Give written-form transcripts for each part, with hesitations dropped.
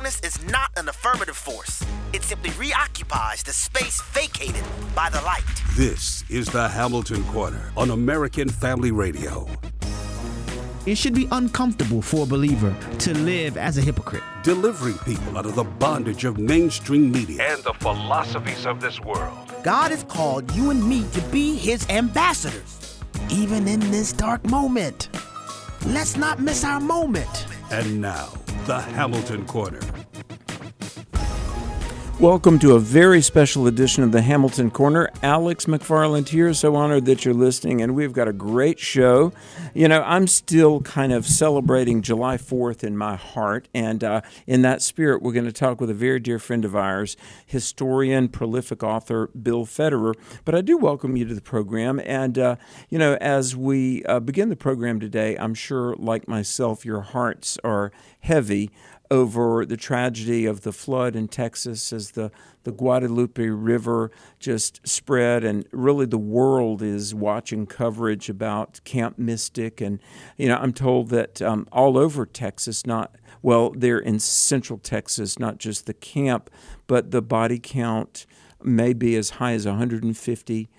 darkness is not an affirmative force. It simply reoccupies the space vacated by the light. This is the Hamilton Corner on American Family Radio. It should be uncomfortable for a believer to live as a hypocrite. Delivering people out of the bondage of mainstream media and the philosophies of this world. God has called you and me to be his ambassadors, even in this dark moment. Let's not miss our moment. And now, the Hamilton Corner. Welcome to a very special edition of the Hamilton Corner. Alex McFarland here. So honored that you're listening, and we've got a great show. You know, I'm still kind of celebrating July 4th in my heart, and in that spirit, we're going to talk with a very dear friend of ours, historian, prolific author, Bill Federer. But I do welcome you to the program, and, you know, as we begin the program today, I'm sure, like myself, your hearts are heavy over the tragedy of the flood in Texas as the Guadalupe River just spread, and really the world is watching coverage about Camp Mystic. And, you know, I'm told that all over Texas, they're in central Texas, not just the camp, but the body count may be as high as 150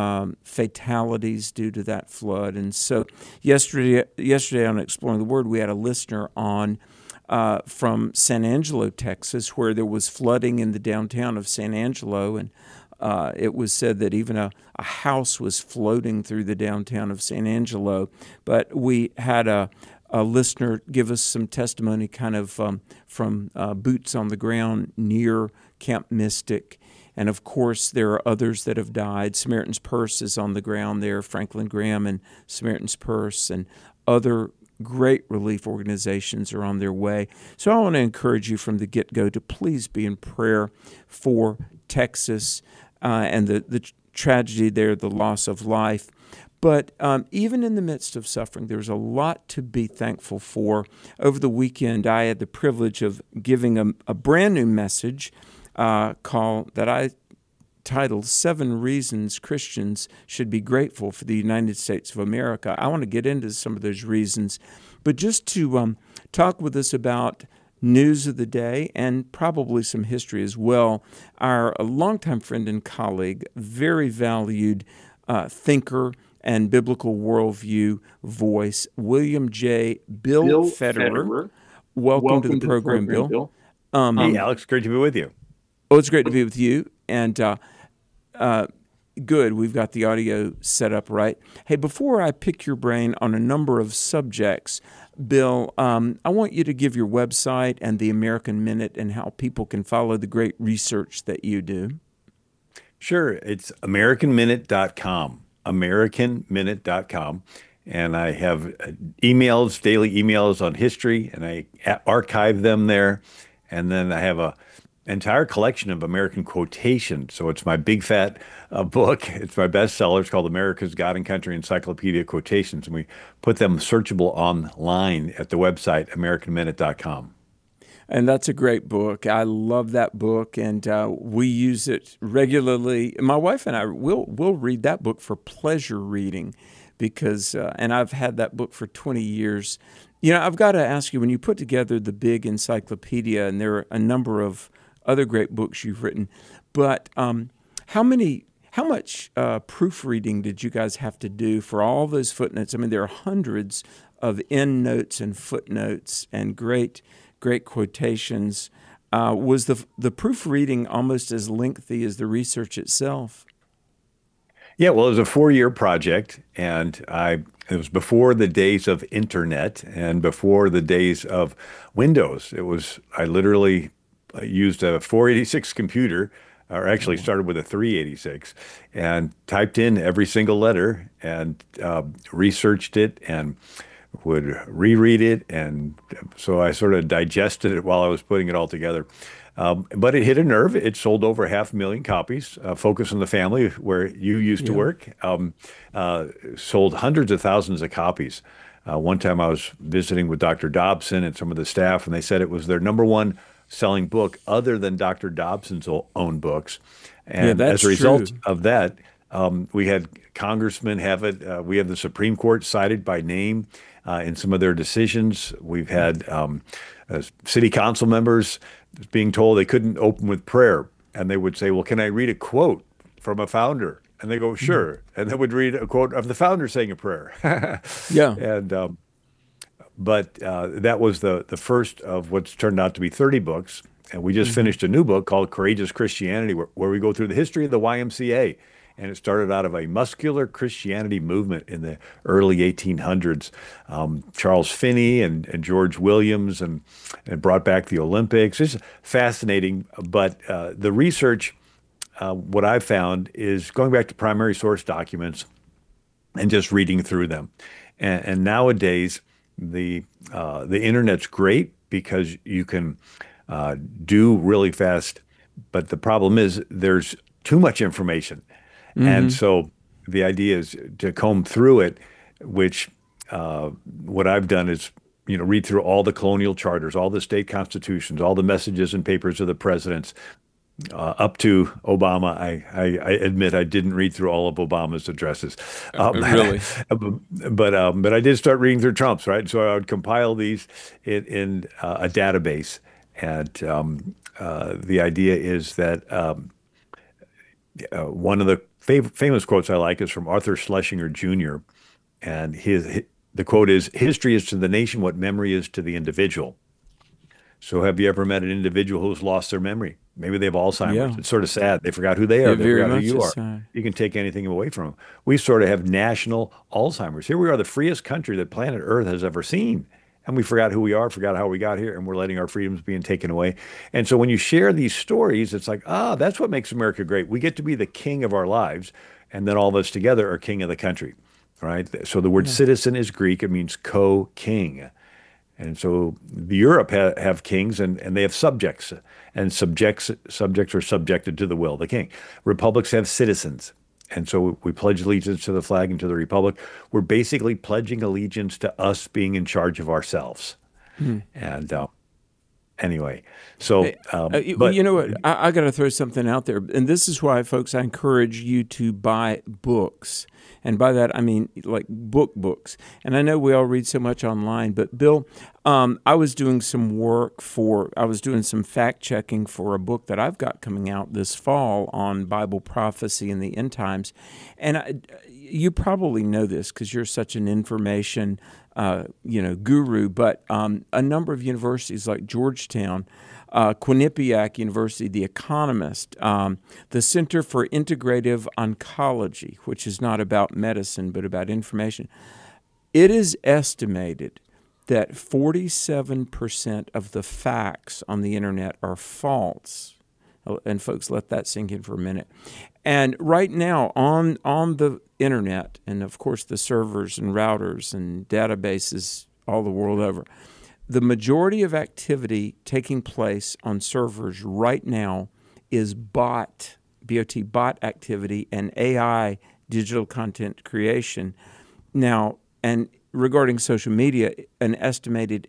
fatalities due to that flood. And so yesterday on Exploring the Word, we had a listener on from San Angelo, Texas, where there was flooding in the downtown of San Angelo, and it was said that even a house was floating through the downtown of San Angelo. But we had a listener give us some testimony kind of from boots on the ground near Camp Mystic. And, of course, there are others that have died. Samaritan's Purse is on the ground there, Franklin Graham and Samaritan's Purse, and other great relief organizations are on their way. So I want to encourage you from the get-go to please be in prayer for Texas and the tragedy there, the loss of life. But even in the midst of suffering, there's a lot to be thankful for. Over the weekend, I had the privilege of giving a brand new message that I titled 7 Reasons Christians Should Be Grateful for the United States of America. I want to get into some of those reasons, but just to talk with us about news of the day and probably some history as well, our longtime friend and colleague, very valued thinker and biblical worldview voice, William J. Bill Federer. Welcome to the program, Bill. Hey, Alex, great to be with you. Oh, it's great to be with you. And good, we've got the audio set up right. Hey, before I pick your brain on a number of subjects, Bill, I want you to give your website and the American Minute and how people can follow the great research that you do. Sure. It's AmericanMinute.com, AmericanMinute.com. And I have emails, daily emails on history, and I archive them there. And then I have a entire collection of American quotations. So it's my big fat book. It's my bestseller. It's called America's God and Country Encyclopedia Quotations. And we put them searchable online at the website, AmericanMinute.com. And that's a great book. I love that book, and we use it regularly. My wife and I will read that book for pleasure reading because, and I've had that book for 20 years. You know, I've got to ask you, when you put together the big encyclopedia, and there are a number of other great books you've written, but how much proofreading did you guys have to do for all those footnotes? I mean, there are hundreds of endnotes and footnotes and great quotations. Was the proofreading almost as lengthy as the research itself? Yeah, well, it was a 4-year project, and it was before the days of internet and before the days of Windows. I literally used a 486 computer, or actually started with a 386, and typed in every single letter and researched it and would reread it. And so I sort of digested it while I was putting it all together. But it hit a nerve. It sold over 500,000 copies. Focus on the Family, where you used to work, sold hundreds of thousands of copies. One time I was visiting with Dr. Dobson and some of the staff, and they said it was their number one selling book other than Dr. Dobson's own books. And as a result of that, we had congressmen have it. We have the Supreme Court cited by name in some of their decisions. We've had city council members being told they couldn't open with prayer. And they would say, well, can I read a quote from a founder? And they go, sure. And they would read a quote of the founder saying a prayer. Yeah. And but that was the first of what's turned out to be 30 books. And we just finished a new book called Courageous Christianity, where we go through the history of the YMCA. And it started out of a muscular Christianity movement in the early 1800s. Charles Finney and George Williams and brought back the Olympics. It's fascinating. But the research, what I've found is going back to primary source documents and just reading through them. And nowadays, the internet's great because you can do really fast. But the problem is there's too much information. And so the idea is to comb through it, which what I've done is, read through all the colonial charters, all the state constitutions, all the messages and papers of the presidents, up to Obama. I admit I didn't read through all of Obama's addresses. Really? But I did start reading through Trump's, right? So I would compile these in a database. And the idea is that one of the famous quotes I like is from Arthur Schlesinger Jr. And the quote is, "History is to the nation what memory is to the individual." So have you ever met an individual who's lost their memory? Maybe they have Alzheimer's. Yeah. It's sort of sad. They forgot who they are. It They very forgot who much you is are. sad. You can take anything away from them. We sort of have national Alzheimer's. Here we are, the freest country that planet Earth has ever seen. And we forgot who we are, forgot how we got here, and we're letting our freedoms being taken away. And so when you share these stories, it's like, that's what makes America great. We get to be the king of our lives, and then all of us together are king of the country, right? So the word citizen is Greek. It means co-king. And so Europe have kings, and they have subjects, and subjects are subjected to the will of the king. Republics have citizens. And so we pledge allegiance to the flag and to the republic. We're basically pledging allegiance to us being in charge of ourselves. And anyway, so but you know what? I got to throw something out there, and this is why, folks, I encourage you to buy books. And by that, I mean like books. And I know we all read so much online, but Bill, I was doing some fact checking for a book that I've got coming out this fall on Bible prophecy and the end times. And you probably know this because you're such an information, guru. But a number of universities like Georgetown, Quinnipiac University, The Economist, the Center for Integrative Oncology, which is not about medicine but about information. It is estimated that 47% of the facts on the internet are false. And folks, let that sink in for a minute. And right now on the internet, and of course the servers and routers and databases all the world over, the majority of activity taking place on servers right now is bot activity and AI, digital content creation. Now, and regarding social media, an estimated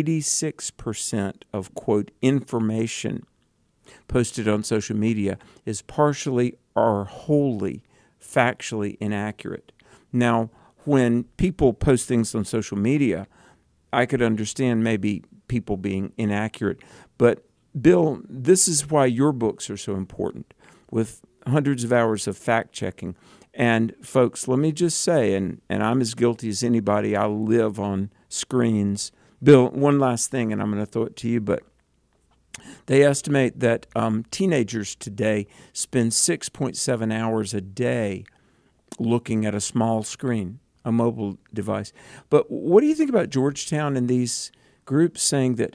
86% of, quote, information posted on social media is partially or wholly factually inaccurate. Now, when people post things on social media, I could understand maybe people being inaccurate. But, Bill, this is why your books are so important, with hundreds of hours of fact-checking. And, folks, let me just say, and I'm as guilty as anybody, I live on screens. Bill, one last thing, and I'm going to throw it to you, but they estimate that teenagers today spend 6.7 hours a day looking at a small screen, a mobile device. But what do you think about Georgetown and these groups saying that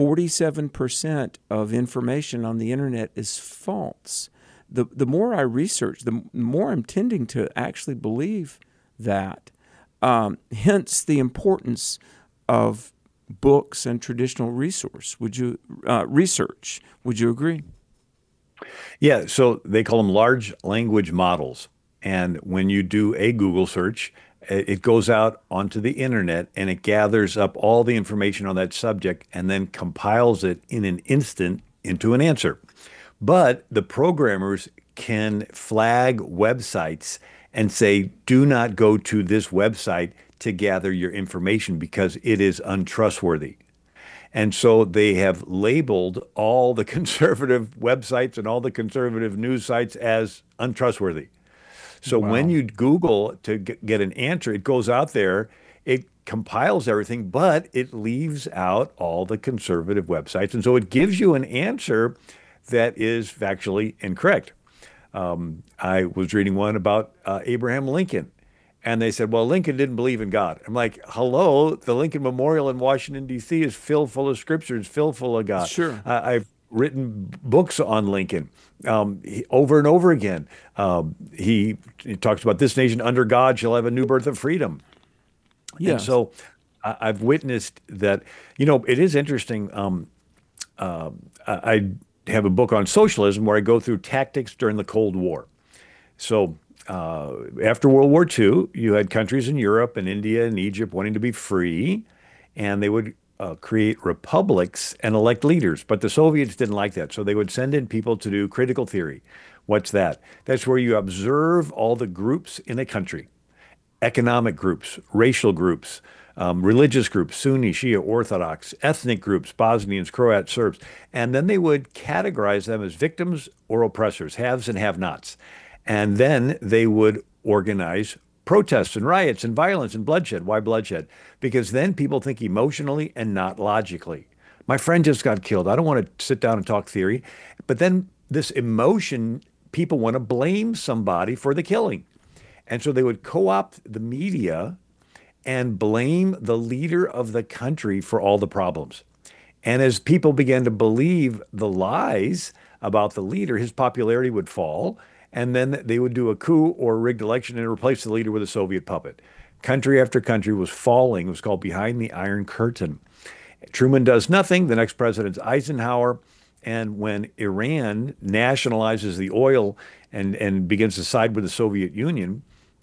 47% of information on the internet is false? The more I research, the more I'm tending to actually believe that. Hence the importance of books and traditional research. Would you agree? Yeah, so they call them large language models. And when you do a Google search, it goes out onto the internet and it gathers up all the information on that subject and then compiles it in an instant into an answer. But the programmers can flag websites and say, do not go to this website to gather your information because it is untrustworthy. And so they have labeled all the conservative websites and all the conservative news sites as untrustworthy. So when you Google to get an answer, it goes out there, it compiles everything, but it leaves out all the conservative websites. And so it gives you an answer that is factually incorrect. I was reading one about Abraham Lincoln. And they said, well, Lincoln didn't believe in God. I'm like, hello, the Lincoln Memorial in Washington, D.C. is filled full of scriptures, filled full of God. Sure. I've written books on Lincoln over and over again. He talks about this nation under God shall have a new birth of freedom. Yes. And so I've witnessed that, it is interesting. I have a book on socialism where I go through tactics during the Cold War. So after World War II, you had countries in Europe and India and Egypt wanting to be free, and they would create republics and elect leaders. But the Soviets didn't like that, so they would send in people to do critical theory. What's that? That's where you observe all the groups in a country, economic groups, racial groups, religious groups, Sunni, Shia, Orthodox, ethnic groups, Bosnians, Croats, Serbs, and then they would categorize them as victims or oppressors, haves and have-nots. And then they would organize protests and riots and violence and bloodshed. Why bloodshed? Because then people think emotionally and not logically. My friend just got killed. I don't want to sit down and talk theory. But then this emotion, people want to blame somebody for the killing. And so they would co-opt the media and blame the leader of the country for all the problems. And as people began to believe the lies about the leader, his popularity would fall. And then they would do a coup or a rigged election and replace the leader with a Soviet puppet. Country after country was falling. It was called Behind the Iron Curtain. Truman does nothing. The next president's Eisenhower. And when Iran nationalizes the oil and begins to side with the Soviet Union,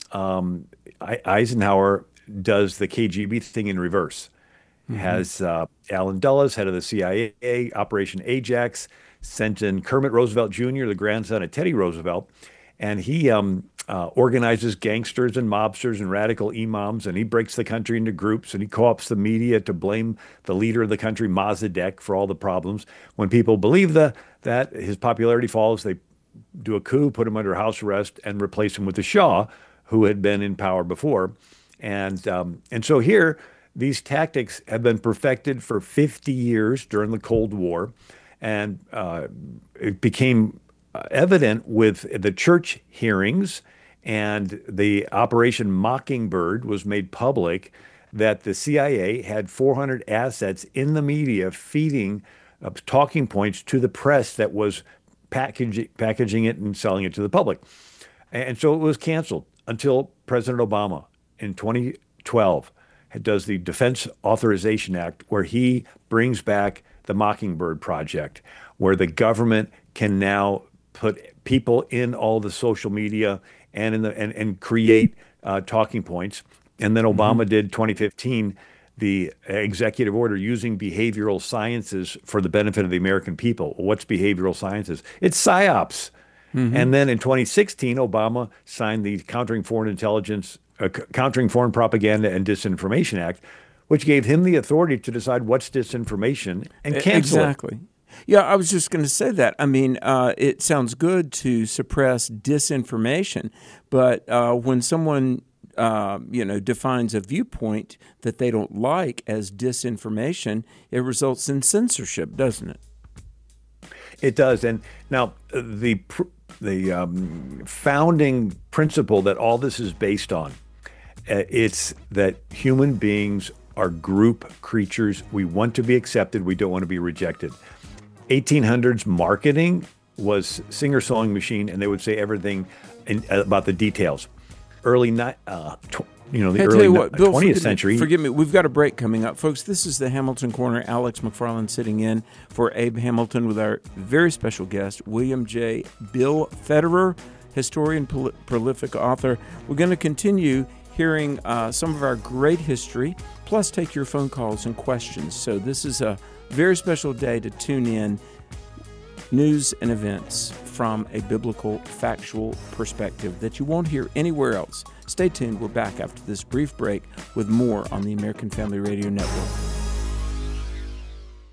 Eisenhower does the KGB thing in reverse. Has Allen Dulles, head of the CIA, Operation Ajax, sent in Kermit Roosevelt Jr., the grandson of Teddy Roosevelt, and he organizes gangsters and mobsters and radical imams, and he breaks the country into groups, and he co-opts the media to blame the leader of the country, Mossadegh, for all the problems. When people believe that his popularity falls, they do a coup, put him under house arrest, and replace him with the Shah, who had been in power before. And so here, these tactics have been perfected for 50 years during the Cold War. And it became evident with the church hearings, and the Operation Mockingbird was made public, that the CIA had 400 assets in the media feeding talking points to the press that was packaging it and selling it to the public. And so it was canceled until President Obama in 2012 does the Defense Authorization Act, where he brings back the Mockingbird Project, where the government can now put people in all the social media and create talking points. And then Obama did 2015 the executive order using behavioral sciences for the benefit of the American people. What's behavioral sciences? It's psyops. And then in 2016, Obama signed the Countering Foreign Propaganda and Disinformation Act, which gave him the authority to decide what's disinformation and cancel it. Exactly. Yeah, I was just going to say that. I mean, it sounds good to suppress disinformation, but when someone defines a viewpoint that they don't like as disinformation, it results in censorship, doesn't it? It does. And now the founding principle that all this is based on, it's that human beings are group creatures. We want to be accepted. We don't want to be rejected. 1800s marketing was singer-sewing machine, and they would say everything about the details. Early 20th century. Forgive me, we've got a break coming up. Folks, this is the Hamilton Corner. Alex McFarland sitting in for Abe Hamilton with our very special guest, William J. Bill Federer, historian, prolific author. We're going to continue hearing some of our great history, plus take your phone calls and questions. So this is a very special day to tune in. News and events from a biblical, factual perspective that you won't hear anywhere else. Stay tuned. We're back after this brief break with more on the American Family Radio Network.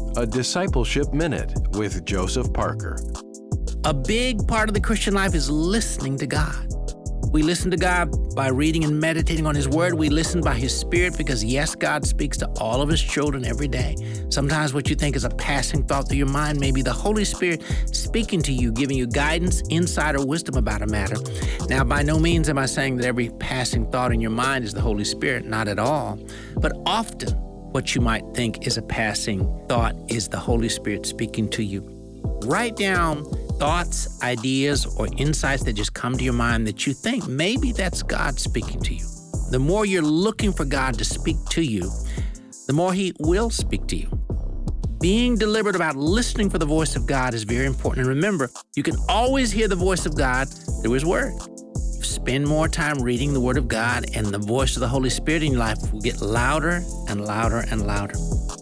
A Discipleship Minute with Joseph Parker. A big part of the Christian life is listening to God. We listen to God by reading and meditating on His Word. We listen by His Spirit because, yes, God speaks to all of His children every day. Sometimes what you think is a passing thought through your mind may be the Holy Spirit speaking to you, giving you guidance, insight, or wisdom about a matter. Now, by no means am I saying that every passing thought in your mind is the Holy Spirit, not at all. But often, what you might think is a passing thought is the Holy Spirit speaking to you. Write down thoughts, ideas, or insights that just come to your mind that you think maybe that's God speaking to you. The more you're looking for God to speak to you, the more He will speak to you. Being deliberate about listening for the voice of God is very important. And remember, you can always hear the voice of God through His Word. Spend more time reading the Word of God, and the voice of the Holy Spirit in your life will get louder and louder and louder.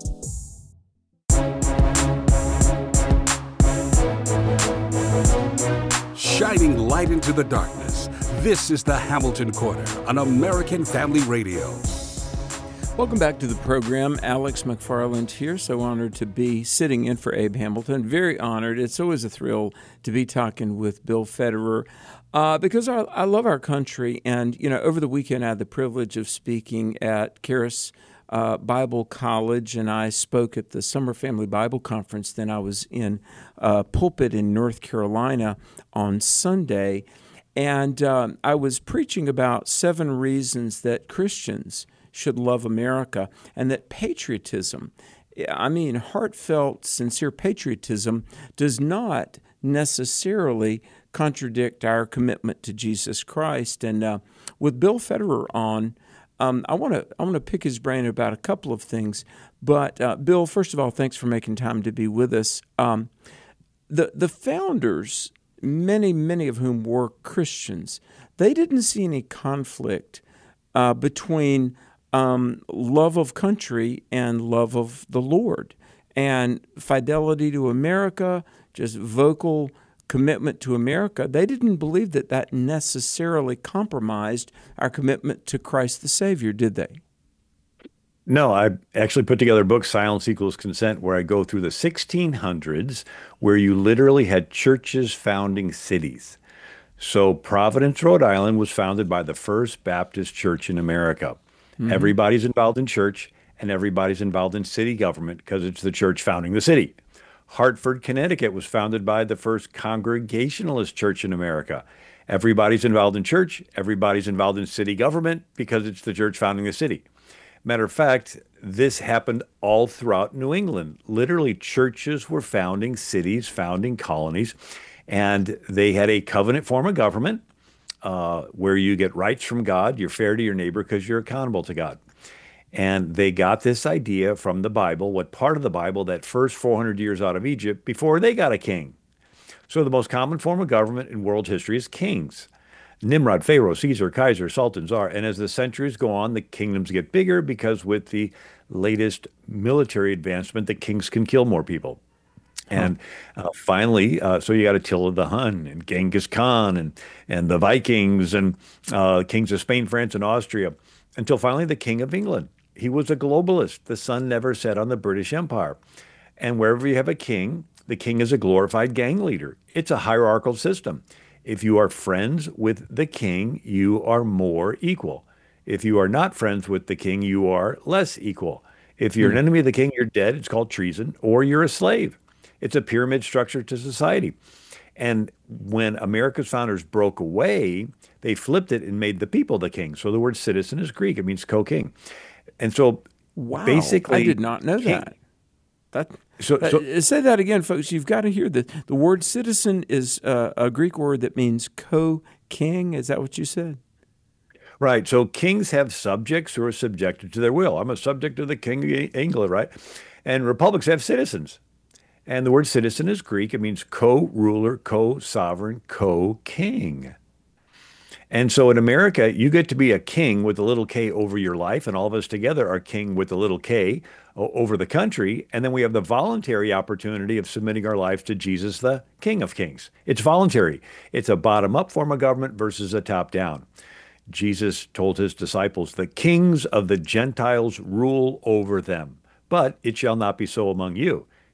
Shining light into the darkness. This is the Hamilton Corner on American Family Radio. Welcome back to the program. Alex McFarland here. So honored to be sitting in for Abe Hamilton. Very honored. It's always a thrill to be talking with Bill Federer because I love our country. And, you know, over the weekend I had the privilege of speaking at Charis Bible College, and I spoke at the Summer Family Bible Conference. Then I was in pulpit in North Carolina on Sunday, and I was preaching about 7 reasons that Christians should love America, and that patriotism, I mean heartfelt, sincere patriotism, does not necessarily contradict our commitment to Jesus Christ. And with Bill Federer on, I want to pick his brain about a couple of things. But Bill, first of all, thanks for making time to be with us. The founders, many of whom were Christians, they didn't see any conflict between love of country and love of the Lord, and fidelity to America, just vocal commitment to America. They didn't believe that necessarily compromised our commitment to Christ the Savior, did they? No, I actually put together a book, Silence Equals Consent, where I go through the 1600s, where you literally had churches founding cities. So Providence, Rhode Island was founded by the First Baptist Church in America. Mm-hmm. Everybody's involved in church, and everybody's involved in city government because it's the church founding the city. Hartford, Connecticut was founded by the First Congregationalist Church in America. Everybody's involved in church, everybody's involved in city government because it's the church founding the city. Matter of fact, this happened all throughout New England. Literally, churches were founding cities, founding colonies, and they had a covenant form of government where you get rights from God, you're fair to your neighbor because you're accountable to God. And they got this idea from the Bible, what part of the Bible, that first 400 years out of Egypt before they got a king. So the most common form of government in world history is kings. Nimrod, Pharaoh, Caesar, Kaiser, Sultan, Tsar. And as the centuries go on, the kingdoms get bigger because with the latest military advancement, the kings can kill more people. And finally, so you got Attila the Hun and Genghis Khan and the Vikings and kings of Spain, France, and Austria, until finally the King of England. He was a globalist. The sun never set on the British Empire. And wherever you have a king, the king is a glorified gang leader. It's a hierarchical system. If you are friends with the king, you are more equal. If you are not friends with the king, you are less equal. If you're an enemy of the king, you're dead. It's called treason, or you're a slave. It's a pyramid structure to society. And when America's founders broke away, they flipped it and made the people the king. So the word citizen is Greek. It means co-king. And so basically, I did not know that. Say that again, folks. You've got to hear the word citizen is a Greek word that means co-king. Is that what you said? Right. So kings have subjects who are subjected to their will. I'm a subject of the king of England, right? And republics have citizens. And the word citizen is Greek. It means co-ruler, co-sovereign, co-king. And so in America, you get to be a king with a little k over your life, and all of us together are king with a little k over the country. And then we have the voluntary opportunity of submitting our lives to Jesus, the King of Kings. It's voluntary. It's a bottom-up form of government versus a top-down. Jesus told his disciples, the kings of the Gentiles rule over them, but it shall not be so among you.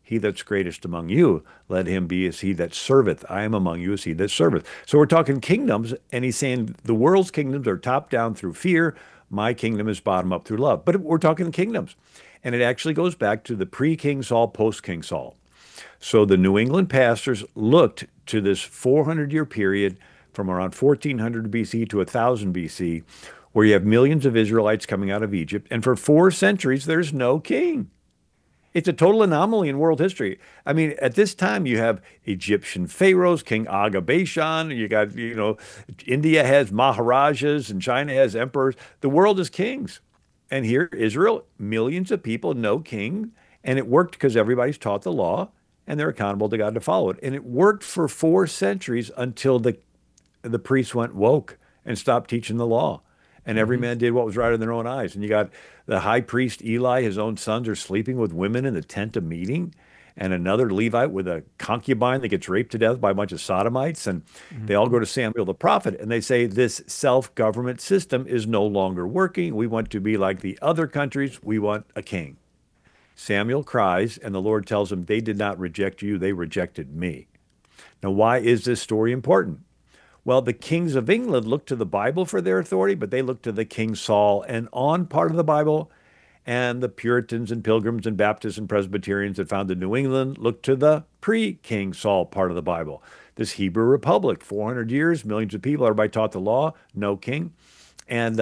he that's greatest among you, let him be as he that serveth. I am among you as he that serveth. So we're talking kingdoms, and he's saying the world's kingdoms are top down through fear. My kingdom is bottom up through love. But we're talking kingdoms. And it actually goes back to the pre-King Saul, post-King Saul. So the New England pastors looked to this 400-year period from around 1400 BC to 1000 BC, where you have millions of Israelites coming out of Egypt. And for 4 centuries, there's no king. It's a total anomaly in world history. I mean, at this time, you have Egyptian pharaohs, King Aga Bashan. You got, India has Maharajas and China has emperors. The world is kings. And here, Israel, millions of people, no king. And it worked because everybody's taught the law and they're accountable to God to follow it. And it worked for 4 centuries until the priests went woke and stopped teaching the law. And every man did what was right in their own eyes. And you got the high priest Eli, his own sons are sleeping with women in the tent of meeting, and another Levite with a concubine that gets raped to death by a bunch of sodomites. And they all go to Samuel the prophet, and they say this self-government system is no longer working. We want to be like the other countries. We want a king. Samuel cries, and the Lord tells him, they did not reject you, they rejected me. Now, why is this story important? Well, the kings of England looked to the Bible for their authority, but they looked to the King Saul and on part of the Bible. And the Puritans and Pilgrims and Baptists and Presbyterians that founded New England looked to the pre-King Saul part of the Bible. This Hebrew Republic, 400 years, millions of people, everybody taught the law, no king. And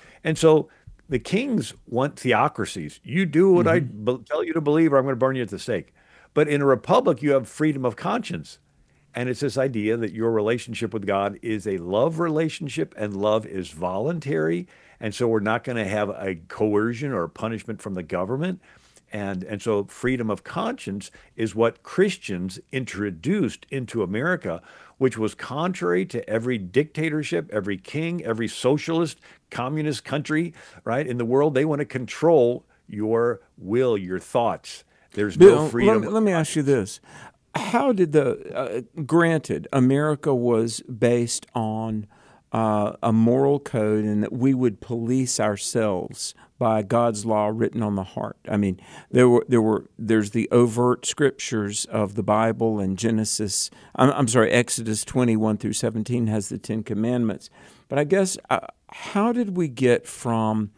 so the kings want theocracies. You do what I tell you to believe, or I'm going to burn you at the stake. But in a republic, you have freedom of conscience. And it's this idea that your relationship with God is a love relationship, and love is voluntary. And so we're not going to have a coercion or a punishment from the government. And so freedom of conscience is what Christians introduced into America, which was contrary to every dictatorship, every king, every socialist, communist country, right, in the world. They want to control your will, your thoughts. There's no freedom. Let me ask you this. How did granted, America was based on a moral code, and that we would police ourselves by God's law written on the heart. I mean, there's the overt scriptures of the Bible, and Exodus 21 through 17 has the 10 Commandments. But I guess, how did we get from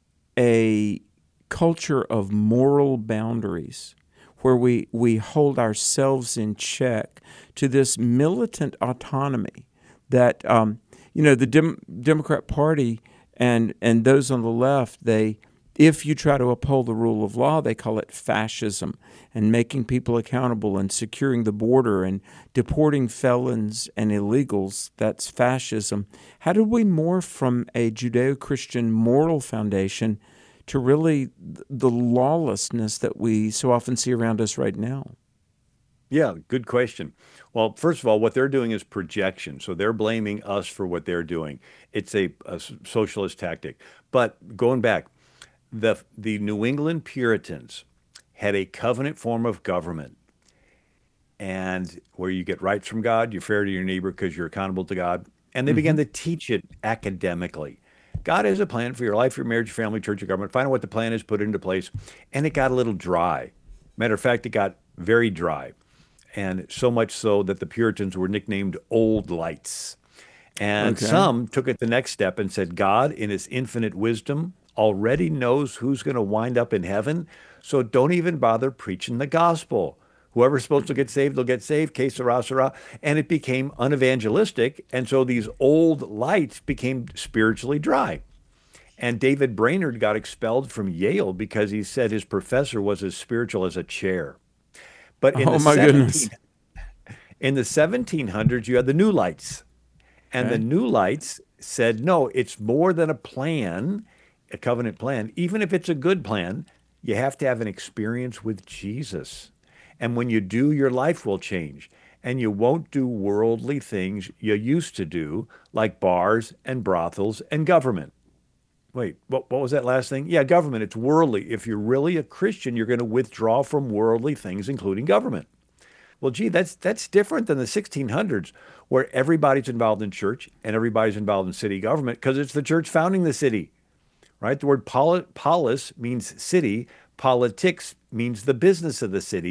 a culture of moral boundaries where we hold ourselves in check to this militant autonomy that, the Democrat Party and those on the left, if you try to uphold the rule of law, they call it fascism, and making people accountable and securing the border and deporting felons and illegals, that's fascism. How did we morph from a Judeo-Christian moral foundation to really the lawlessness that we so often see around us right now? Yeah, good question. Well, first of all, what they're doing is projection. So they're blaming us for what they're doing. It's a socialist tactic. But going back, the New England Puritans had a covenant form of government, and where you get rights from God, you're fair to your neighbor because you're accountable to God. And they began to teach it academically. God has a plan for your life, your marriage, your family, church, your government. Find out what the plan is, put it into place. And it got a little dry. Matter of fact, it got very dry. And so much so that the Puritans were nicknamed Old Lights. And some took it the next step and said, God, in his infinite wisdom, already knows who's going to wind up in heaven. So don't even bother preaching the gospel. Whoever's supposed to get saved, they'll get saved. Que sera, sera. And it became unevangelistic. And so these old lights became spiritually dry. And David Brainerd got expelled from Yale because he said his professor was as spiritual as a chair. But in in the 1700s, you had the New Lights. And the New Lights said, no, it's more than a plan, a covenant plan. Even if it's a good plan, you have to have an experience with Jesus. And when you do, your life will change. And you won't do worldly things you used to do, like bars and brothels and government. Wait, what was that last thing? Yeah, government. It's worldly. If you're really a Christian, you're going to withdraw from worldly things, including government. Well, gee, that's different than the 1600s, where everybody's involved in church and everybody's involved in city government because it's the church founding the city, right? The word polis means city. Politics means the business of the city.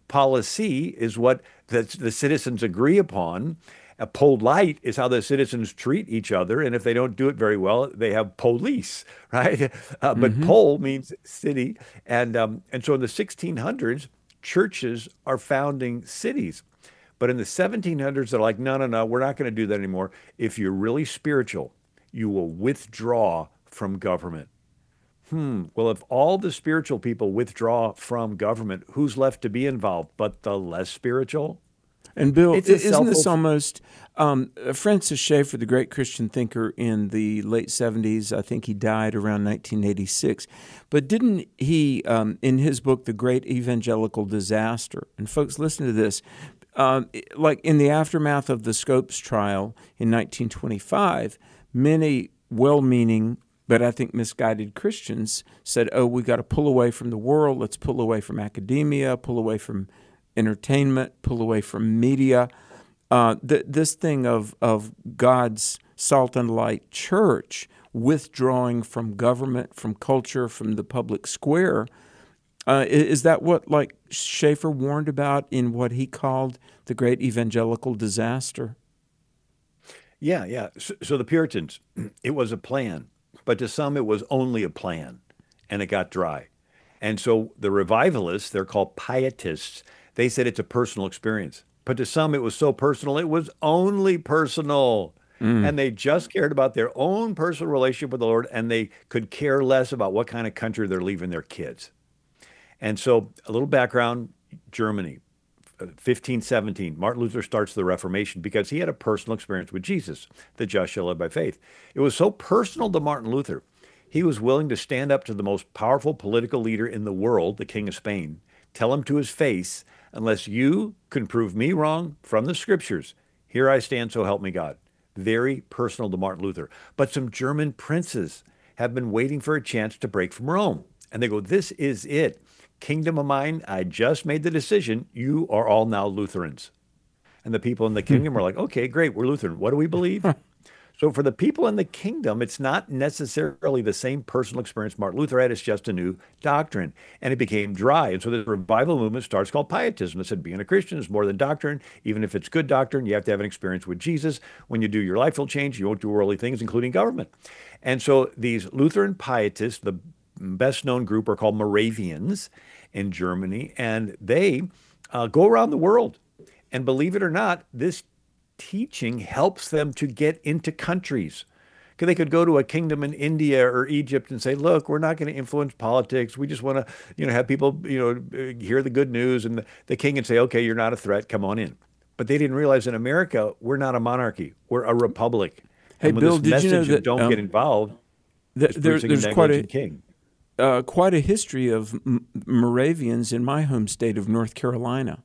Policy is what the citizens agree upon. Polite is how the citizens treat each other, and if they don't do it very well, they have police, right? But pol means city, and so in the 1600s, churches are founding cities. But in the 1700s, they're like, no, no, no, we're not going to do that anymore. If you're really spiritual, you will withdraw from government. Well, if all the spiritual people withdraw from government, who's left to be involved but the less spiritual? And Bill, It's a isn't this self- almost Francis Schaeffer, the great Christian thinker in the late 70s, I think he died around 1986, but didn't he, in his book, The Great Evangelical Disaster, and folks, listen to this, like in the aftermath of the Scopes trial in 1925, many well-meaning but I think misguided Christians said, oh, we got to pull away from the world, let's pull away from academia, pull away from entertainment, pull away from media. This thing of God's salt and light church withdrawing from government, from culture, from the public square, is that what like Schaeffer warned about in what he called the great evangelical disaster? Yeah. So the Puritans, it was a plan, but to some it was only a plan, and it got dry. And so the revivalists, they're called pietists, they said it's a personal experience. But to some, it was so personal, it was only personal. And they just cared about their own personal relationship with the Lord, and they could care less about what kind of country they're leaving their kids. And so a little background, Germany, 1517, Martin Luther starts the Reformation because he had a personal experience with Jesus, the just shall live by faith. It was so personal to Martin Luther, he was willing to stand up to the most powerful political leader in the world, the King of Spain, tell him to his face, unless you can prove me wrong from the scriptures, here I stand, so help me God. Very personal to Martin Luther. But some German princes have been waiting for a chance to break from Rome. And they go, this is it. Kingdom of mine, I just made the decision. You are all now Lutherans. And the people in the kingdom are like, okay, great, we're Lutheran. What do we believe? So for the people in the kingdom, it's not necessarily the same personal experience Martin Luther had. It's just a new doctrine. And it became dry. And so the revival movement starts called pietism. It said being a Christian is more than doctrine. Even if it's good doctrine, you have to have an experience with Jesus. When you do, your life will change. You won't do worldly things, including government. And so these Lutheran pietists, the best known group are called Moravians in Germany. And they go around the world. And believe it or not, this teaching helps them to get into countries. Because they could go to a kingdom in India or Egypt and say, look, we're not going to influence politics. We just want to, have people, hear the good news. And the king can say, okay, you're not a threat. Come on in. But they didn't realize in America, we're not a monarchy. We're a republic. Hey, and when Bill, this did you know message that of don't get involved, there's king. Quite a history of Moravians in my home state of North Carolina.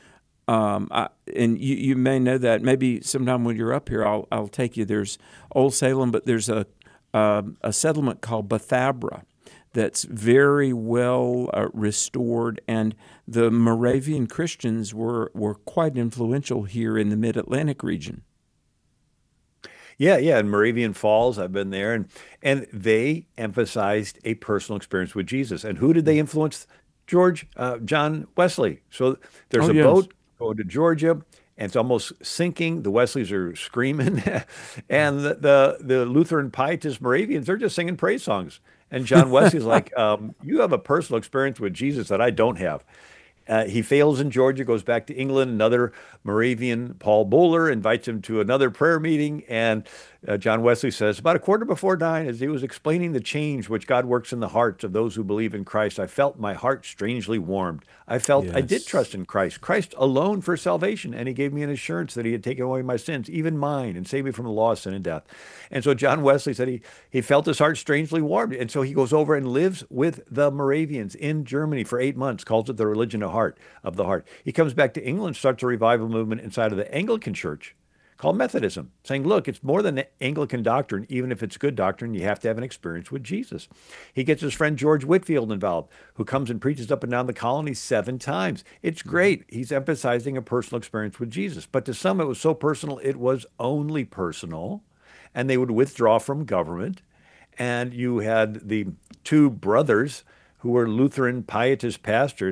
And you may know that. Maybe sometime when you're up here, I'll take you. There's Old Salem, but there's a settlement called Bethabara that's very well restored, and the Moravian Christians were quite influential here in the Mid-Atlantic region. Yeah, and Moravian Falls, I've been there, and they emphasized a personal experience with Jesus. And who did they influence? John Wesley. So there's boat going to Georgia, and it's almost sinking. The Wesleys are screaming, and the Lutheran pietist Moravians, they're just singing praise songs. And John Wesley's like, you have a personal experience with Jesus that I don't have. He fails in Georgia, goes back to England. Another Moravian, Paul Bowler, invites him to another prayer meeting. And John Wesley says, about 9:15, as he was explaining the change which God works in the hearts of those who believe in Christ, I felt my heart strangely warmed. I felt I did trust in Christ alone for salvation. And he gave me an assurance that he had taken away my sins, even mine, and saved me from the law of sin and death. And so John Wesley said he felt his heart strangely warmed. And so he goes over and lives with the Moravians in Germany for 8 months, calls it the religion of the heart. He comes back to England, starts a revival movement inside of the Anglican Church called Methodism, saying, look, it's more than Anglican doctrine. Even if it's good doctrine, you have to have an experience with Jesus. He gets his friend George Whitefield involved, who comes and preaches up and down the colony 7 times. It's great. He's emphasizing a personal experience with Jesus. But to some, it was so personal, it was only personal, and they would withdraw from government. And you had the 2 brothers who were Lutheran pietist pastors,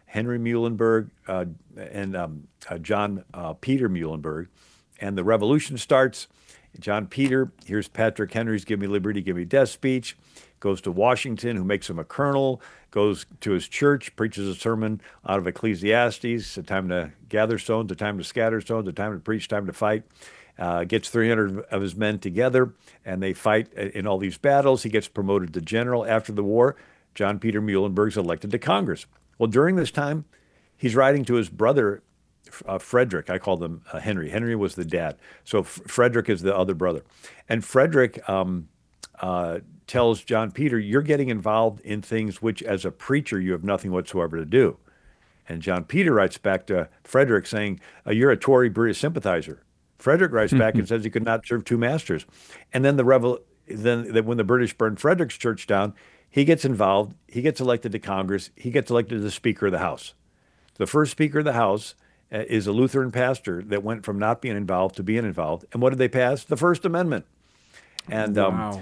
Henry Muhlenberg and John Peter Muhlenberg. And the revolution starts. John Peter hears Patrick Henry's "Give Me Liberty, Give Me Death" speech, goes to Washington, who makes him a colonel, goes to his church, preaches a sermon out of Ecclesiastes, a time to gather stones, a time to scatter stones, a time to preach, time to fight. Gets 300 of his men together, and they fight in all these battles. He gets promoted to general. After the war, John Peter Muhlenberg's elected to Congress. Well, during this time, he's writing to his brother, Frederick. I call them Henry. Henry was the dad. So Frederick is the other brother. And Frederick tells John Peter, you're getting involved in things which, as a preacher, you have nothing whatsoever to do. And John Peter writes back to Frederick saying, you're a Tory British sympathizer. Frederick writes back and says he could not serve two masters. And then when the British burned Frederick's church down, he gets involved. He gets elected to Congress. He gets elected as Speaker of the House. The first Speaker of the House is a Lutheran pastor that went from not being involved to being involved. And what did they pass? The First Amendment. And wow.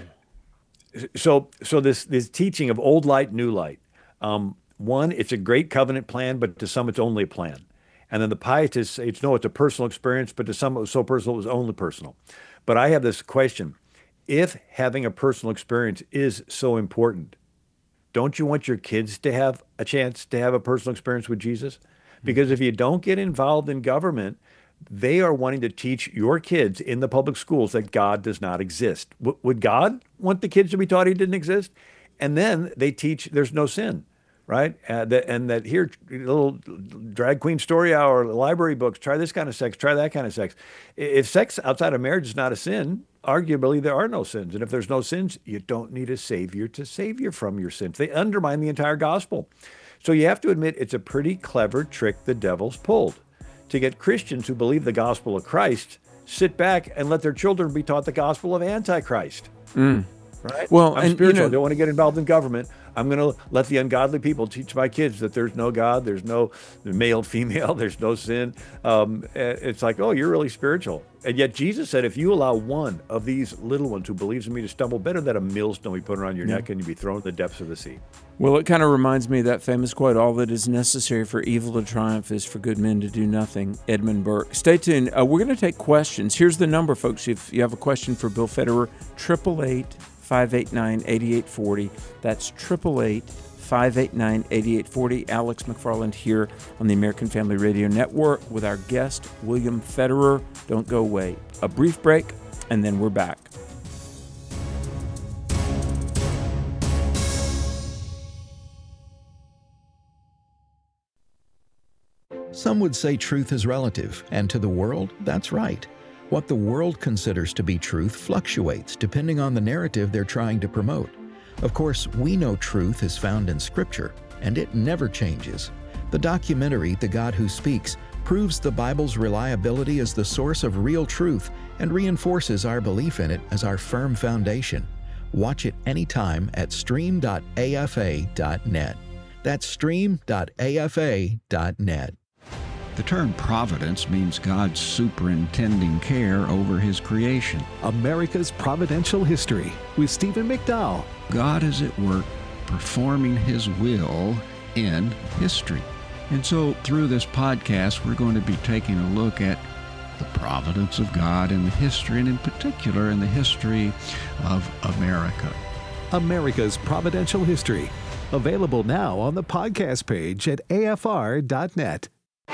So this teaching of old light, new light. One, it's a great covenant plan, but to some it's only a plan. And then the pietists say, it's a personal experience, but to some it was so personal it was only personal. But I have this question. If having a personal experience is so important, don't you want your kids to have a chance to have a personal experience with Jesus? Because if you don't get involved in government, they are wanting to teach your kids in the public schools that God does not exist. Would God want the kids to be taught he didn't exist? And then they teach there's no sin, right? And that here, little drag queen story hour, library books, try this kind of sex, try that kind of sex. If sex outside of marriage is not a sin, arguably there are no sins. And if there's no sins, you don't need a savior to save you from your sins. They undermine the entire gospel. So you have to admit it's a pretty clever trick the devil's pulled to get Christians who believe the gospel of Christ sit back and let their children be taught the gospel of Antichrist. Right? Well, I'm and spiritual. I don't want to get involved in government. I'm going to let the ungodly people teach my kids that there's no God, there's no male, female, there's no sin. It's like, oh, you're really spiritual. And yet Jesus said, if you allow one of these little ones who believes in me to stumble, better that a millstone be put around your neck and you be thrown in the depths of the sea. Well, it kind of reminds me of that famous quote, all that is necessary for evil to triumph is for good men to do nothing, Edmund Burke. Stay tuned. We're going to take questions. Here's the number, folks. If you have a question for Bill Federer, 888-589-8840. That's 888-589-8840. Alex McFarland here on the American Family Radio Network with our guest, William Federer. Don't go away. A brief break, and then we're back. Some would say truth is relative, and to the world, that's right. What the world considers to be truth fluctuates depending on the narrative they're trying to promote. Of course, we know truth is found in Scripture, and it never changes. The documentary, The God Who Speaks, proves the Bible's reliability as the source of real truth and reinforces our belief in it as our firm foundation. Watch it anytime at stream.afa.net. That's stream.afa.net. The term providence means God's superintending care over His creation. America's Providential History with Stephen McDowell. God is at work performing His will in history. And so through this podcast, we're going to be taking a look at the providence of God in the history, and in particular in the history of America. America's Providential History. Available now on the podcast page at afr.net.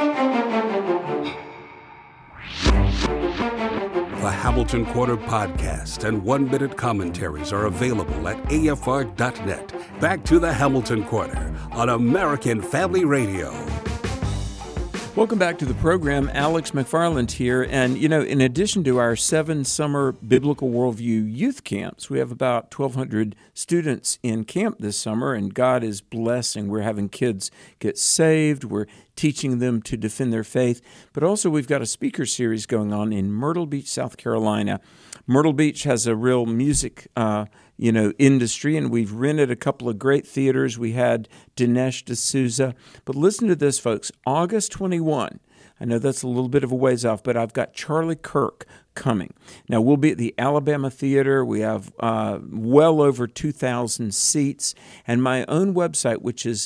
The Hamilton Quarter podcast and 1-minute commentaries are available at afr.net. Back to the Hamilton Quarter on American Family Radio. Welcome back to the program. Alex McFarland here. And, in addition to our 7 summer Biblical Worldview youth camps, we have about 1,200 students in camp this summer, and God is blessing. We're having kids get saved. We're teaching them to defend their faith. But also we've got a speaker series going on in Myrtle Beach, South Carolina. Myrtle Beach has a real music industry, and we've rented a couple of great theaters. We had Dinesh D'Souza. But listen to this, folks. August 21, I know that's a little bit of a ways off, but I've got Charlie Kirk coming. Now, we'll be at the Alabama Theater. We have well over 2,000 seats. And my own website, which is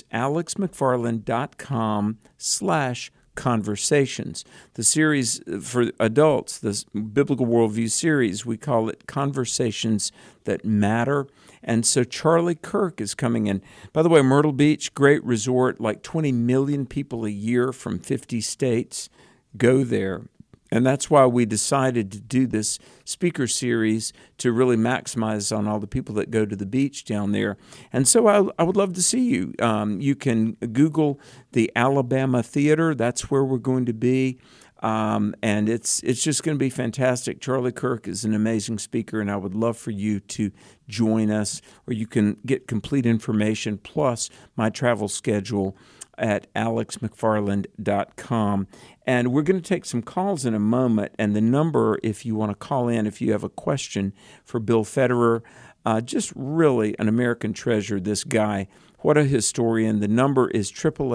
alexmcfarland.com/conversations. The series for adults, this Biblical Worldview series, we call it Conversations That Matter. And so Charlie Kirk is coming in. By the way, Myrtle Beach, great resort, like 20 million people a year from 50 states go there. And that's why we decided to do this speaker series to really maximize on all the people that go to the beach down there. And so I would love to see you. You can Google the Alabama Theater. That's where we're going to be. And it's just going to be fantastic. Charlie Kirk is an amazing speaker, and I would love for you to join us, or you can get complete information plus my travel schedule at alexmcfarland.com. And we're going to take some calls in a moment, and the number, if you want to call in, if you have a question for Bill Federer, just really an American treasure, this guy. What a historian. The number is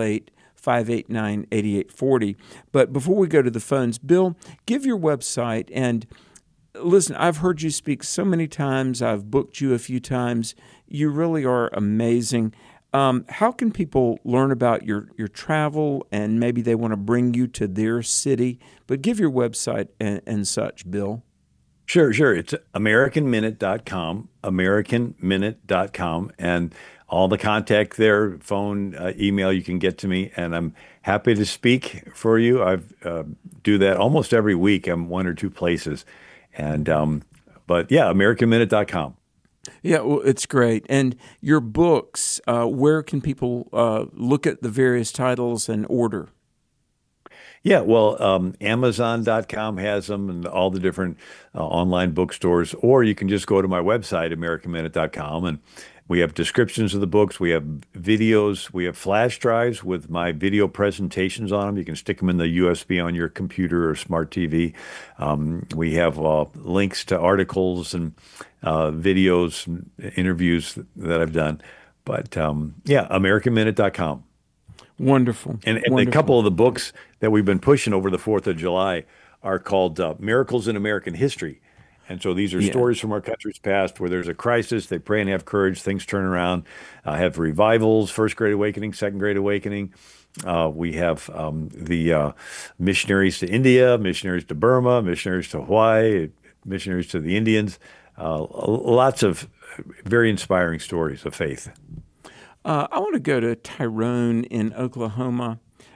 888-589-8840. But before we go to the phones, Bill, give your website. And listen, I've heard you speak so many times. I've booked you a few times. You really are amazing. How can people learn about your travel, and maybe they want to bring you to their city? But give your website and such, Bill. Sure. It's AmericanMinute.com, AmericanMinute.com, and all the contact there, phone, email, you can get to me, and I'm happy to speak for you. I do that almost every week. I'm one or two places, and but yeah, AmericanMinute.com. Yeah, well, it's great. And your books, where can people look at the various titles and order? Yeah, well, Amazon.com has them, and all the different online bookstores, or you can just go to my website, AmericanMinute.com, and we have descriptions of the books. We have videos. We have flash drives with my video presentations on them. You can stick them in the USB on your computer or smart TV. We have links to articles and videos, and interviews that I've done. But yeah, AmericanMinute.com. Wonderful. And Wonderful. a couple of the books that we've been pushing over the 4th of July are called Miracles in American History. And so these are stories from our country's past where there's a crisis, they pray and have courage, things turn around, have revivals, First Great Awakening, Second Great Awakening. We have the missionaries to India, missionaries to Burma, missionaries to Hawaii, missionaries to the Indians. Lots of very inspiring stories of faith. I want to go to Tyrone in Oklahoma.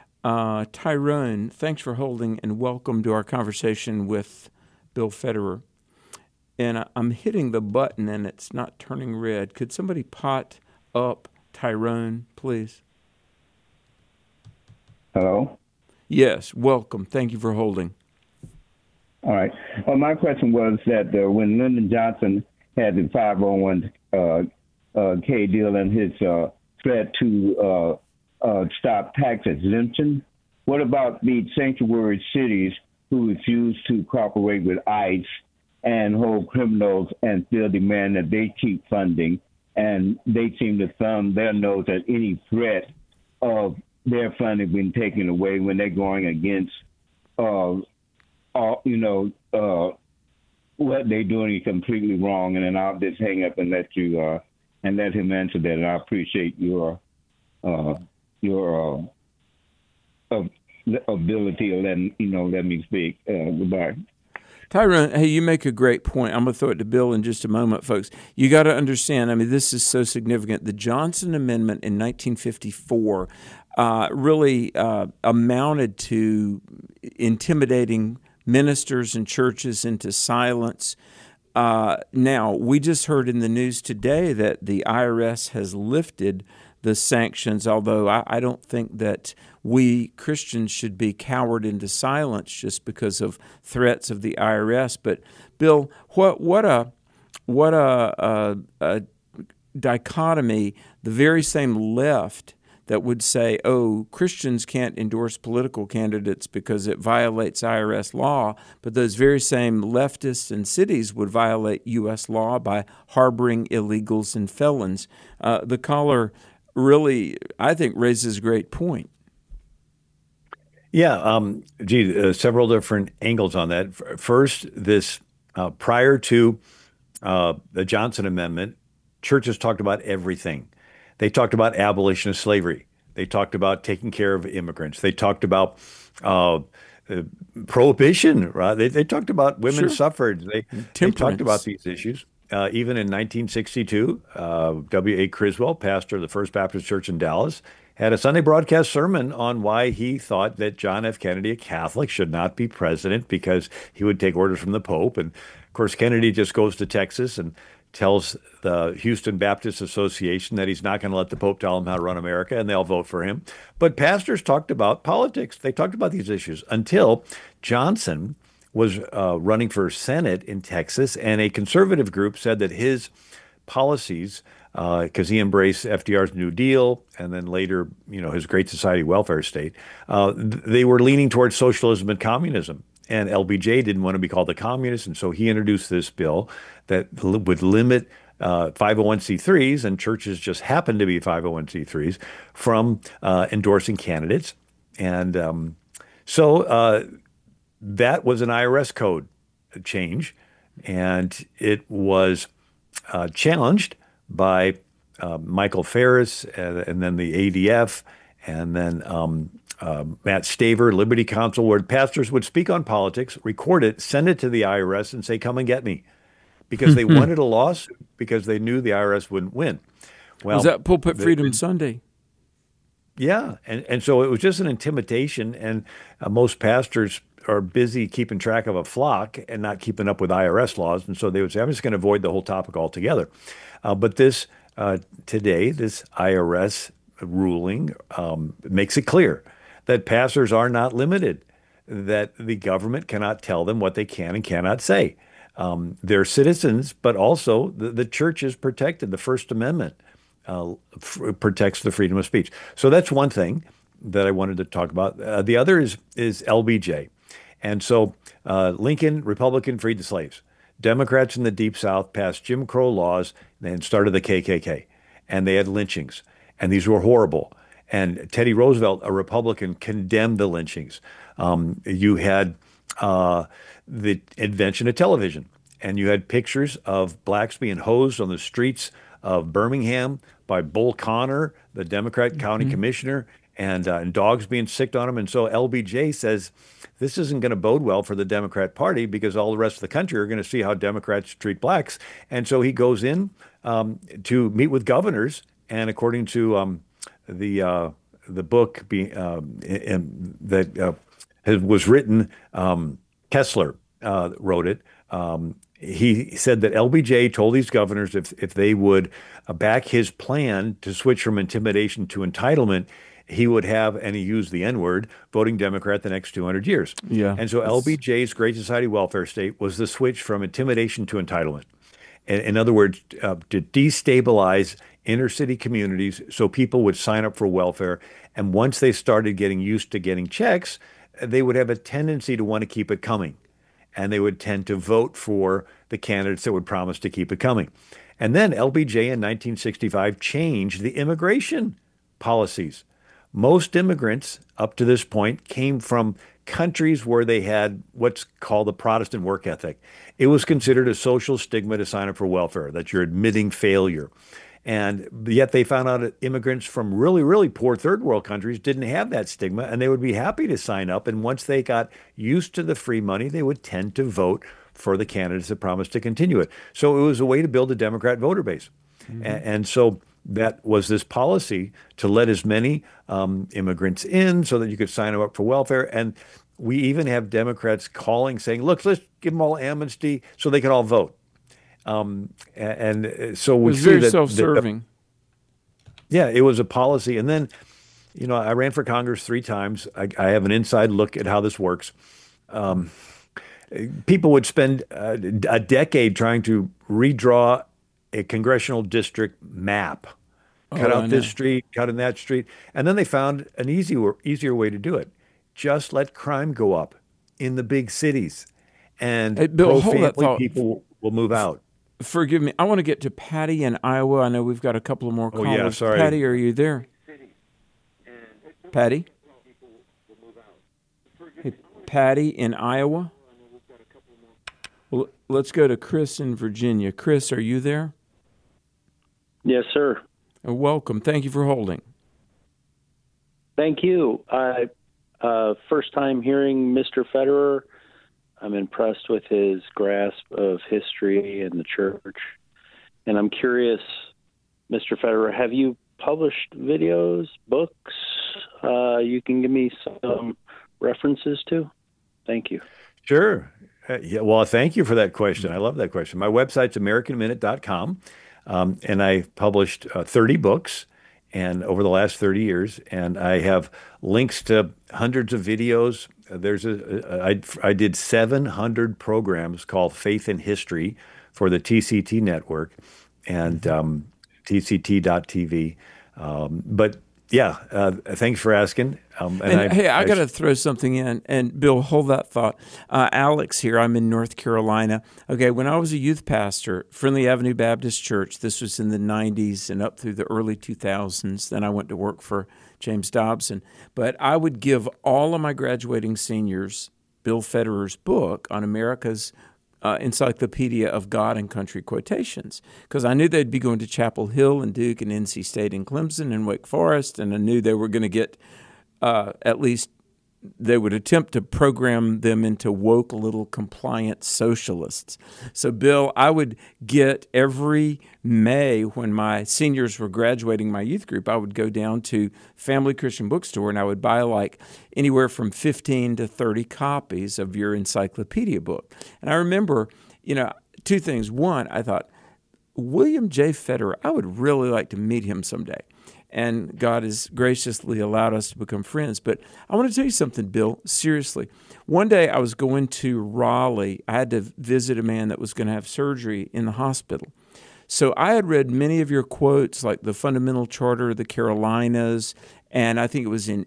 Tyrone, thanks for holding, and welcome to our conversation with Bill Federer. And I'm hitting the button, and it's not turning red. Could somebody pot up Tyrone, please? Hello? Yes, welcome. Thank you for holding. All right. Well, my question was that when Lyndon Johnson had the 501k deal and his threat to stop tax exemption, what about the sanctuary cities who refuse to cooperate with ICE and hold criminals and still demand that they keep funding? And they seem to thumb their nose at any threat of their funding being taken away when they're going against, what they're doing is completely wrong. And then I'll just hang up and let you and let him answer that. And I appreciate your ability to let me speak. Goodbye. Tyrone, hey, you make a great point. I'm going to throw it to Bill in just a moment, folks. You got to understand, this is so significant. The Johnson Amendment in 1954 really amounted to intimidating ministers and churches into silence. Now, we just heard in the news today that the IRS has lifted the sanctions, although I don't think that we Christians should be cowered into silence just because of threats of the IRS. But Bill, what a dichotomy! The very same left that would say, oh, Christians can't endorse political candidates because it violates IRS law, but those very same leftists and cities would violate U.S. law by harboring illegals and felons. The caller really, I think, raises a great point. Several different angles on that. First, this prior to the Johnson Amendment, churches talked about everything. They talked about abolition of slavery. They talked about taking care of immigrants. They talked about prohibition, right? They talked about women's suffrage. They talked about these issues. Even in 1962, W.A. Criswell, pastor of the First Baptist Church in Dallas, had a Sunday broadcast sermon on why he thought that John F. Kennedy, a Catholic, should not be president because he would take orders from the Pope. And of course, Kennedy just goes to Texas and tells the Houston Baptist Association that he's not going to let the Pope tell him how to run America, and they'll vote for him. But pastors talked about politics. They talked about these issues until Johnson was running for Senate in Texas, and a conservative group said that his policies, because he embraced FDR's New Deal and then later, his Great Society welfare state, they were leaning towards socialism and communism. And LBJ didn't want to be called a communist, and so he introduced this bill that would limit 501c3s, and churches just happen to be 501c3s, from endorsing candidates. And so that was an IRS code change, and it was challenged by Michael Ferris and then the ADF, and then Matt Staver, Liberty Counsel, where pastors would speak on politics, record it, send it to the IRS, and say, "Come and get me," because they wanted a lawsuit because they knew the IRS wouldn't win. Well, was that Pulpit Freedom Sunday? Yeah, and so it was just an intimidation, and most pastors are busy keeping track of a flock and not keeping up with IRS laws, and so they would say, "I'm just going to avoid the whole topic altogether." But this today, this IRS ruling makes it clear that pastors are not limited, that the government cannot tell them what they can and cannot say. They're citizens, but also the church is protected. The First Amendment protects the freedom of speech. So that's one thing that I wanted to talk about. The other is LBJ. And so Lincoln, Republican, freed the slaves. Democrats in the Deep South passed Jim Crow laws and started the KKK. And they had lynchings. And these were horrible. And Teddy Roosevelt, a Republican, condemned the lynchings. You had the invention of television, and you had pictures of blacks being hosed on the streets of Birmingham by Bull Connor, the Democrat county commissioner, and dogs being sicked on them. And so LBJ says, this isn't going to bode well for the Democrat Party because all the rest of the country are going to see how Democrats treat blacks. And so he goes in to meet with governors, and according to the book that was written, Kessler wrote it. He said that LBJ told these governors if they would back his plan to switch from intimidation to entitlement, he would have, and he used the N-word, voting Democrat the next 200 years. Yeah. And so LBJ's Great Society welfare state was the switch from intimidation to entitlement. In other words, to destabilize inner city communities so people would sign up for welfare. And once they started getting used to getting checks, they would have a tendency to want to keep it coming. And they would tend to vote for the candidates that would promise to keep it coming. And then LBJ in 1965 changed the immigration policies. Most immigrants up to this point came from countries where they had what's called the Protestant work ethic. It was considered a social stigma to sign up for welfare, that you're admitting failure. And yet they found out that immigrants from really, really poor third world countries didn't have that stigma, and they would be happy to sign up. And once they got used to the free money, they would tend to vote for the candidates that promised to continue it. So it was a way to build a Democrat voter base. And so that was this policy to let as many immigrants in so that you could sign them up for welfare. And we even have Democrats calling, saying, look, let's give them all amnesty so they can all vote. And so we it was see very that self-serving. Yeah, it was a policy. And then, I ran for Congress 3 times. I have an inside look at how this works. People would spend a decade trying to redraw a congressional district map. Cut out this street, cut in that street. And then they found an easier way to do it. Just let crime go up in the big cities. And Bill, pro-family people will move out. Forgive me. I want to get to Patty in Iowa. I know we've got a couple of more callers. Yeah, sorry. Patty, are you there? Patty? Patty in Iowa. Well, let's go to Chris in Virginia. Chris, are you there? Yes, sir. Welcome. Thank you for holding. Thank you. First time hearing Mr. Federer. I'm impressed with his grasp of history and the church. And I'm curious, Mr. Federer, have you published videos, books you can give me some references to? Thank you. Sure. Well, thank you for that question. I love that question. My website's AmericanMinute.com, and I published 30 books and over the last 30 years, and I have links to hundreds of videos. I did 700 programs called Faith and History for the TCT network and TCT.tv. But yeah, thanks for asking. I got to throw something in, and Bill, hold that thought. Alex here, I'm in North Carolina. Okay, when I was a youth pastor, Friendly Avenue Baptist Church, this was in the 90s and up through the early 2000s. Then I went to work for James Dobson. But I would give all of my graduating seniors Bill Federer's book on America's Encyclopedia of God and Country Quotations, because I knew they'd be going to Chapel Hill and Duke and NC State and Clemson and Wake Forest, and I knew they were going to get at least they would attempt to program them into woke little compliant socialists. So, Bill, I would get every May when my seniors were graduating my youth group, I would go down to Family Christian Bookstore and I would buy like anywhere from 15 to 30 copies of your encyclopedia book. And I remember, two things. One, I thought, William J. Federer, I would really like to meet him someday. And God has graciously allowed us to become friends. But I want to tell you something, Bill, seriously. One day I was going to Raleigh. I had to visit a man that was going to have surgery in the hospital. So I had read many of your quotes, like the Fundamental Charter of the Carolinas, and I think it was in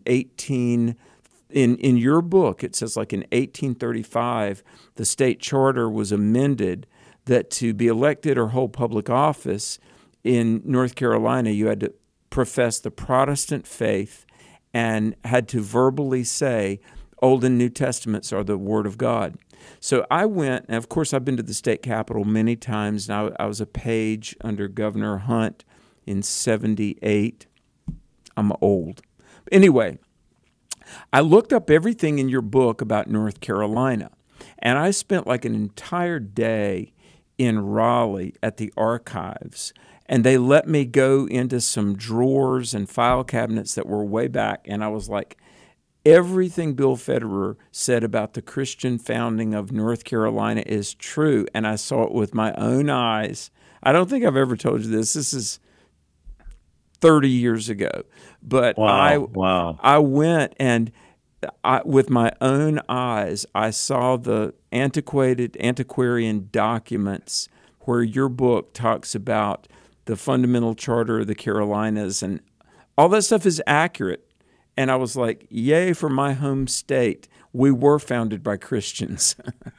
your book, it says like in 1835, the state charter was amended that to be elected or hold public office in North Carolina, you had to profess the Protestant faith and had to verbally say Old and New Testaments are the Word of God. So I went, and of course I've been to the state capitol many times, and I was a page under Governor Hunt in 78. I'm old. Anyway, I looked up everything in your book about North Carolina, and I spent like an entire day in Raleigh at the archives, and they let me go into some drawers and file cabinets that were way back, and I was like, everything Bill Federer said about the Christian founding of North Carolina is true, and I saw it with my own eyes. I don't think I've ever told you this. This is 30 years ago. But I went and with my own eyes, I saw the antiquarian documents where your book talks about the Fundamental Charter of the Carolinas, and all that stuff is accurate. And I was like, yay for my home state. We were founded by Christians.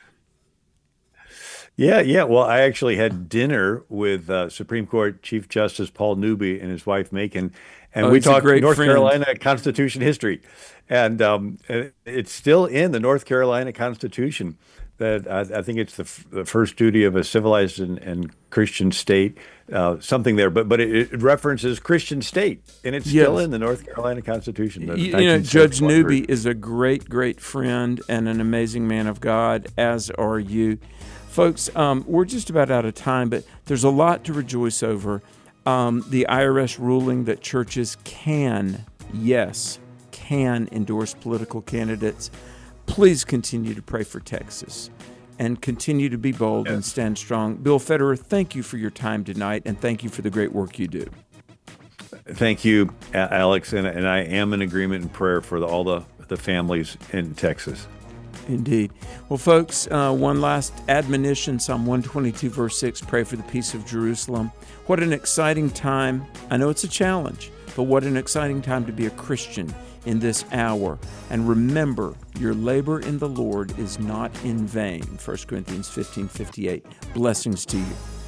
Yeah. Well, I actually had dinner with Supreme Court Chief Justice Paul Newby and his wife, Macon, and we talked North Carolina Constitution history. And it's still in the North Carolina Constitution that I think it's the first duty of a civilized and Christian state, something there. But it references Christian state, and it's still in the North Carolina Constitution. Judge Newby is a great, great friend and an amazing man of God, as are you. Folks, we're just about out of time, but there's a lot to rejoice over. The IRS ruling that churches can endorse political candidates. Please continue to pray for Texas and continue to be bold and stand strong. Bill Federer, thank you for your time tonight, and thank you for the great work you do. Thank you, Alex, and I am in agreement in prayer for all the families in Texas. Indeed. Well, folks, one last admonition, Psalm 122, verse 6, pray for the peace of Jerusalem. What an exciting time. I know it's a challenge, but what an exciting time to be a Christian in this hour. And remember, your labor in the Lord is not in vain. 1 Corinthians 15:58. Blessings to you.